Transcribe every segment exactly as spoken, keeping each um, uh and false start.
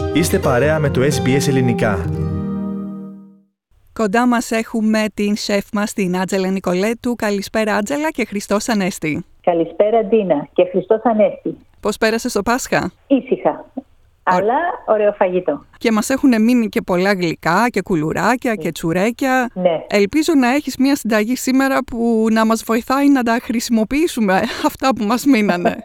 Είστε παρέα με το ες μπι ες Ελληνικά. Κοντά μας έχουμε την σεφ μας, την Άντζελα Νικολέτου. Καλησπέρα Άντζελα και Χριστός Ανέστη. Καλησπέρα Ντίνα και Χριστός Ανέστη. Πώς πέρασες το Πάσχα? Ήσυχα, αλλά ωραίο φαγητό. Και μας έχουν μείνει και πολλά γλυκά και κουλουράκια και τσουρέκια. Ναι. Ελπίζω να έχεις μια συνταγή σήμερα που να μας βοηθάει να τα χρησιμοποιήσουμε αυτά που μας μείνανε.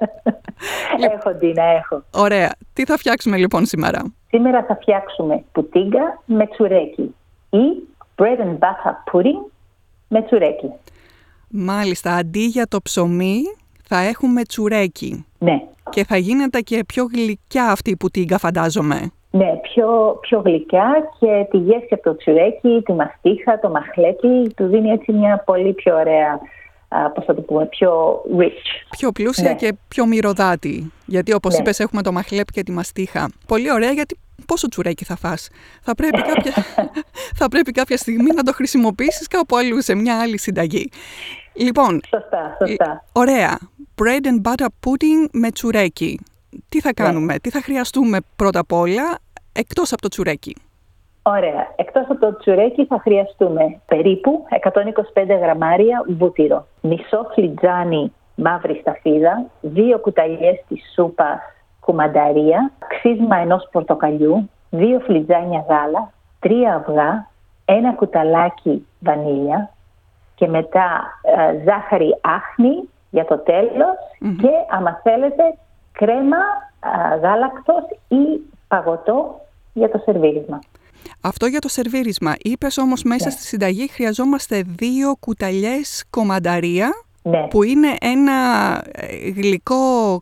Έχω Ντίνα, έχω. Ωραία. Τι θα φτιάξουμε λοιπόν σήμερα? Σήμερα θα φτιάξουμε πουτίγκα με τσουρέκι ή bread and butter pudding με τσουρέκι. Μάλιστα, αντί για το ψωμί θα έχουμε τσουρέκι. Ναι. Και θα γίνεται και πιο γλυκιά αυτή η πουτίγκα, φαντάζομαι. Ναι, πιο, πιο γλυκιά και τη γεύση από το τσουρέκι, τη μαστίχα, το μαχλέπι, του δίνει έτσι μια πολύ πιο ωραία, α, πώς θα το πούμε, πιο rich. Πιο πλούσια, ναι, και πιο μυρωδάτη. Γιατί όπως, ναι, είπες, έχουμε το μαχλέπι και τη μαστίχα. Πολύ ωραία, γιατί πόσο τσουρέκι θα φας? Θα πρέπει κάποια, θα πρέπει κάποια στιγμή να το χρησιμοποιήσεις κάπου αλλού, σε μια άλλη συνταγή. Λοιπόν, σωστά, σωστά. Ωραία. Bread and butter pudding με τσουρέκι. Τι θα κάνουμε, ναι, τι θα χρειαστούμε πρώτα απ' όλα, εκτός από το τσουρέκι? Ωραία. Εκτός από το τσουρέκι θα χρειαστούμε περίπου εκατόν είκοσι πέντε γραμμάρια βούτυρο, μισό φλιτζάνι μαύρη σταφίδα, δύο κουταλιές της σούπας κουμανταρία, ξύσμα ενός πορτοκαλιού, δύο φλιτζάνια γάλα, τρία αυγά, ένα κουταλάκι βανίλια και μετά ε, ζάχαρη άχνη για το τέλος, mm-hmm, και άμα θέλετε κρέμα ε, γάλακτος ή παγωτό για το σερβίρισμα. Αυτό για το σερβίρισμα. Είπες όμως μέσα, ναι, στη συνταγή χρειαζόμαστε δύο κουταλιές κομανταρία, ναι, που είναι ένα γλυκό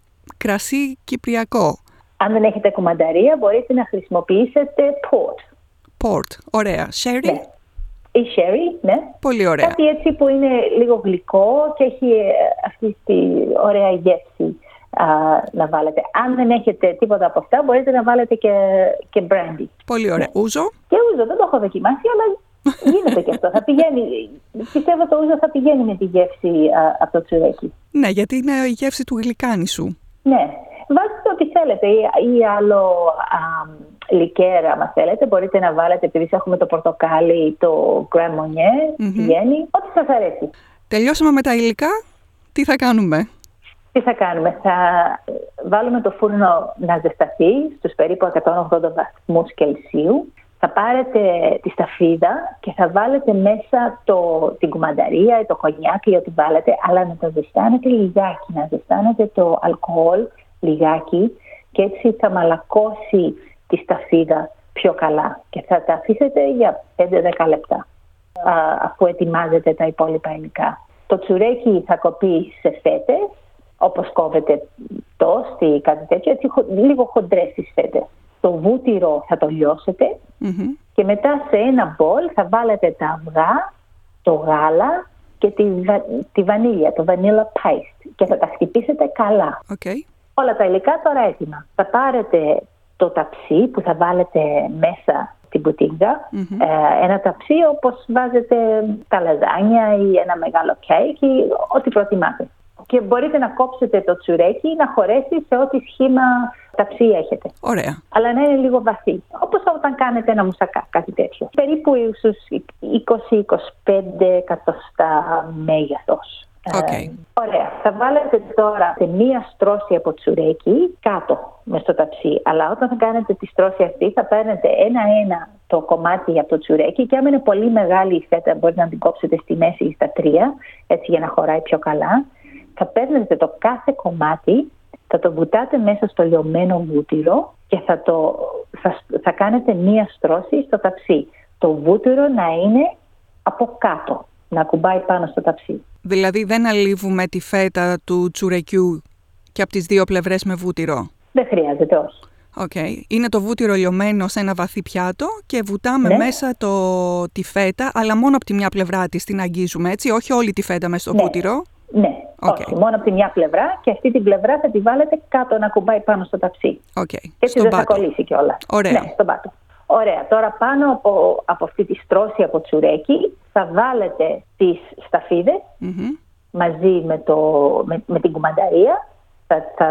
κρασί κυπριακό. Αν δεν έχετε κομανταρία μπορείτε να χρησιμοποιήσετε port. Port, ωραία. Sherry? Ναι. Ή sherry, ναι. Πολύ ωραία. Κάτι έτσι που είναι λίγο γλυκό και έχει αυτή τη ωραία γεύση α, να βάλετε. Αν δεν έχετε τίποτα από αυτά μπορείτε να βάλετε και, και brandy. Πολύ ωραία. Ναι. Ούζο? Και ούζο, δεν το έχω δοκιμάσει, αλλά γίνεται και αυτό. Θα πηγαίνει, πιστεύω το ούζο θα πηγαίνει με τη γεύση α, από το τσουρέκι. Ναι, γιατί είναι η γεύση του γλυκάνισου. Ναι. Βάζετε ό,τι θέλετε ή, ή άλλο α, λικέρα, άμα θέλετε. Μπορείτε να βάλετε, επειδή έχουμε το πορτοκάλι, το Grand Marnier, mm-hmm, πηγαίνει, ό,τι σας αρέσει. Τελειώσαμε με τα υλικά. Τι θα κάνουμε? Τι θα κάνουμε? Θα βάλουμε το φούρνο να ζεσταθεί στους περίπου εκατόν ογδόντα βαθμούς Κελσίου. Θα πάρετε τη σταφίδα και θα βάλετε μέσα το, την κουμανταρία ή το κονιάκ ή ό,τι βάλετε, αλλά να το ζεστάνετε λιγάκι, να ζεστάνετε το αλκοόλ λιγάκι και έτσι θα μαλακώσει τη σταφίδα πιο καλά και θα τα αφήσετε για πέντε με δέκα λεπτά α, αφού ετοιμάζετε τα υπόλοιπα υλικά. Το τσουρέκι θα κοπεί σε φέτες, όπως κόβετε τόστ ή κάτι τέτοιο, έτσι λίγο χοντρές τις φέτες. Το βούτυρο θα το λιώσετε, mm-hmm, και μετά σε ένα μπολ θα βάλετε τα αυγά, το γάλα και τη, τη βανίλια, το vanilla paste και θα τα χτυπήσετε καλά. Okay. Όλα τα υλικά τώρα έτοιμα. Θα πάρετε το ταψί που θα βάλετε μέσα στην πουτίγκα, mm-hmm, ε, ένα ταψί όπως βάζετε τα λαζάνια ή ένα μεγάλο κέικ ή ό,τι προτιμάτε. Και μπορείτε να κόψετε το τσουρέκι να χωρέσει σε ό,τι σχήμα ταψί έχετε. Ωραία. Αλλά να είναι λίγο βαθύ. Όπως όταν κάνετε ένα μουσακά, κάτι τέτοιο. Περίπου στους είκοσι με είκοσι πέντε εκατοστά μέγεθος. Okay. Ε, ωραία. Θα βάλετε τώρα σε μία στρώση από τσουρέκι κάτω μες στο ταψί. Αλλά όταν θα κάνετε τη στρώση αυτή θα παίρνετε ένα-ένα το κομμάτι από το τσουρέκι και άμα είναι πολύ μεγάλη η φέτα μπορείτε να την κόψετε στη μέση ή στα τρία, έτσι για να χωράει πιο καλά. Θα παίρνετε το κάθε κομμάτι, θα το βουτάτε μέσα στο λιωμένο βούτυρο και θα, το, θα, θα κάνετε μία στρώση στο ταψί. Το βούτυρο να είναι από κάτω, να ακουμπάει πάνω στο ταψί. Δηλαδή δεν αλείβουμε τη φέτα του τσουρεκιού και από τις δύο πλευρές με βούτυρο? Δεν χρειάζεται, όχι. Okay. Είναι το βούτυρο λιωμένο σε ένα βαθύ πιάτο και βουτάμε, ναι, μέσα το, τη φέτα, αλλά μόνο από τη μια πλευρά της την αγγίζουμε, έτσι, όχι όλη τη φέτα μέσα στο, ναι, βούτυρο. Ναι, okay, όχι, μόνο από τη μια πλευρά και αυτή την πλευρά θα τη βάλετε κάτω να κουμπάει πάνω στο ταψί. Okay. Και έτσι δεν θα κολλήσει κιόλας. Ωραία. Ναι, στον πάτο. Ωραία, τώρα πάνω από, από αυτή τη στρώση από τσουρέκι θα βάλετε τις σταφίδες, mm-hmm, μαζί με, το, με, με την κουμανταρία, θα, θα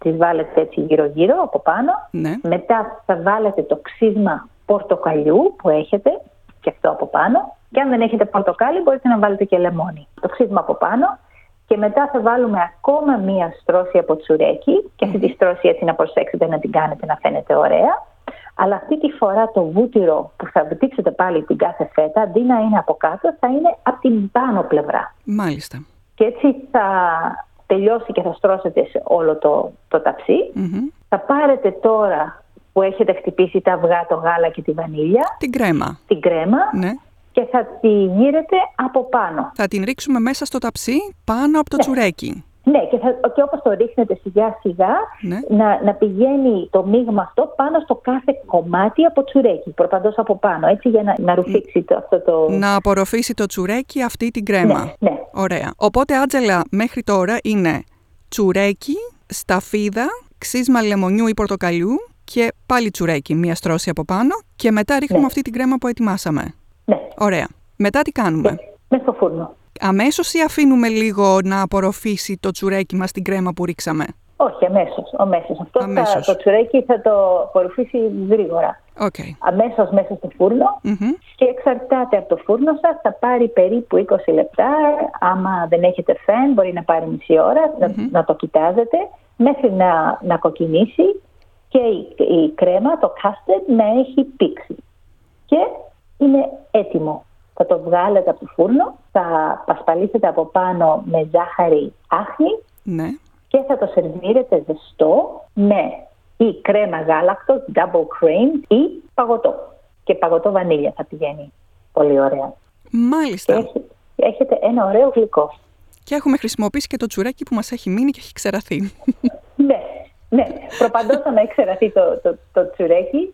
τις βάλετε έτσι γύρω-γύρω από πάνω. Ναι. Μετά θα βάλετε το ξύσμα πορτοκαλιού που έχετε και αυτό από πάνω. Και αν δεν έχετε πορτοκάλι μπορείτε να βάλετε και λεμόνι. Το ξύσμα από πάνω. Και μετά θα βάλουμε ακόμα μία στρώση από τσουρέκι. Και αυτή τη στρώση έτσι να προσέξετε να την κάνετε να φαίνεται ωραία. Αλλά αυτή τη φορά το βούτυρο που θα βυτήξετε πάλι την κάθε φέτα, αντί να είναι από κάτω, θα είναι από την πάνω πλευρά. Μάλιστα. Και έτσι θα τελειώσει και θα στρώσετε σε όλο το, το ταψί. Mm-hmm. Θα πάρετε τώρα που έχετε χτυπήσει τα αυγά, το γάλα και τη βανίλια. Την κρέμα. Την κρέμα. Ναι. Και θα τη γύρετε από πάνω. Θα την ρίξουμε μέσα στο ταψί πάνω από το ναι. τσουρέκι. Ναι, και, θα, και όπως το ρίχνετε σιγά σιγά, ναι. να, να πηγαίνει το μείγμα αυτό πάνω στο κάθε κομμάτι από τσουρέκι, προπαντός από πάνω, έτσι για να, να ρουφήξει το, αυτό το... Να απορροφήσει το τσουρέκι αυτή την κρέμα. Ναι, ναι. Ωραία. Οπότε, Άντζελα, μέχρι τώρα είναι τσουρέκι, σταφίδα, ξύσμα λεμονιού ή πορτοκαλιού και πάλι τσουρέκι, μία στρώση από πάνω και μετά ρίχνουμε ναι. αυτή την κρέμα που ετοιμάσαμε. Ναι. Ωραία. Μετά τι κάνουμε? Ναι. Μέσα στο φούρνο. Αμέσως ή αφήνουμε λίγο να απορροφήσει το τσουρέκι μας την κρέμα που ρίξαμε? Όχι, αμέσως. αμέσως. Αυτό αμέσως. Θα, το τσουρέκι θα το απορροφήσει γρήγορα. Okay. Αμέσως μέσα στο φούρνο mm-hmm. και εξαρτάται από το φούρνο σας. Θα πάρει περίπου είκοσι λεπτά. Άμα δεν έχετε φεν μπορεί να πάρει μισή ώρα mm-hmm. να, να το κοιτάζετε μέχρι να, να κοκκινήσει και η, η κρέμα, το custard, να έχει πήξει. Και είναι έτοιμο. Θα το βγάλετε από το φούρνο, θα πασπαλίσετε από πάνω με ζάχαρη άχνη ναι. και θα το σερβίρετε ζεστό με ή κρέμα γάλακτος, double cream ή παγωτό. Και παγωτό βανίλια θα πηγαίνει πολύ ωραία. Μάλιστα. Και έχετε, έχετε ένα ωραίο γλυκό. Και έχουμε χρησιμοποιήσει και το τσουρέκι που μας έχει μείνει και έχει ξεραθεί. ναι, ναι. Προπαντός να έχει ξεραθεί το, το, το τσουρέκι.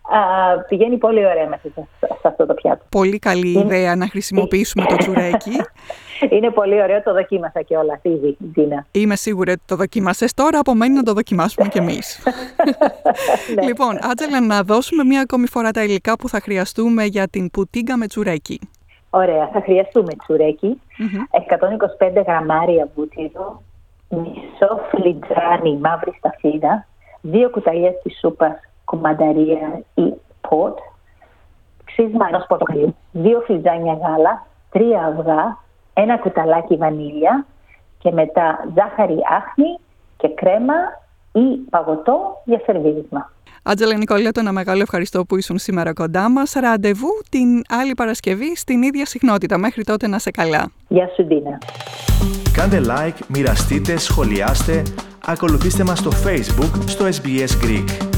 Uh, πηγαίνει πολύ ωραία μέσα σε, σε αυτό το πιάτο. Πολύ καλή ιδέα να χρησιμοποιήσουμε το τσουρέκι. Είναι πολύ ωραίο, το δοκίμασα και όλα ήδη, Τζίνα. Είμαι σίγουρη ότι το δοκίμασες, τώρα απομένει να το δοκιμάσουμε κι εμείς. ναι. Λοιπόν, Άντζελα, να δώσουμε μία ακόμη φορά τα υλικά που θα χρειαστούμε για την πουτίγκα με τσουρέκι. Ωραία, θα χρειαστούμε τσουρέκι, mm-hmm. εκατόν είκοσι πέντε γραμμάρια βούτυρο, μισό φλιτζάνι μαύρη σταφίδα, δύο κουταλιές της σούπας κουμανταρία ή ποτ, ξύσμα ενός πορτοκαλιού, δύο φλιτζάνια γάλα, τρία αυγά, ένα κουταλάκι βανίλια και μετά ζάχαρη άχνη και κρέμα ή παγωτό για σερβίρισμα. Άντζελα Νικολέτο, ένα μεγάλο ευχαριστώ που ήσουν σήμερα κοντά μας. Ραντεβού την άλλη Παρασκευή στην ίδια συχνότητα. Μέχρι τότε να σε καλά. Γεια σου, Ντίνα. Κάντε like, μοιραστείτε, σχολιάστε, ακολουθήστε μας στο Facebook στο ες μπι ες Greek.